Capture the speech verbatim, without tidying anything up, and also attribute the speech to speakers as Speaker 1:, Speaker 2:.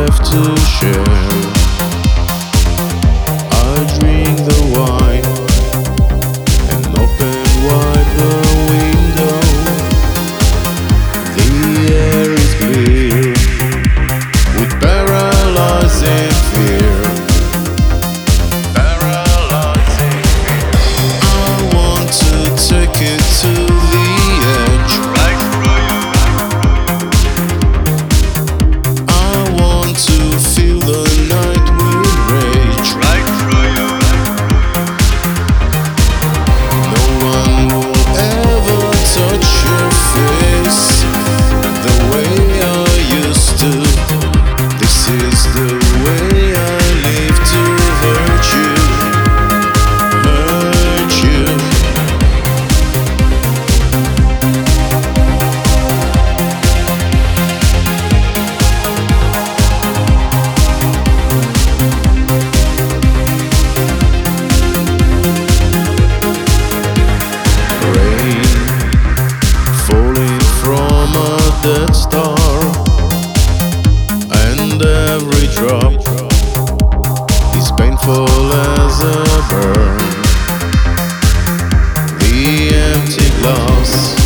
Speaker 1: have to share. I drink the wine and open wide the window. The air is clear with paralyzing fear. Paralyzing fear. I want to take it to the edge. Right through you. I want to feel the night with rage. Right through you. No one will ever touch your face the way I used to. This is the way I live to hurt you, hurt you. Rain falling from a dead star, and every drop is painful as a burn. The empty glass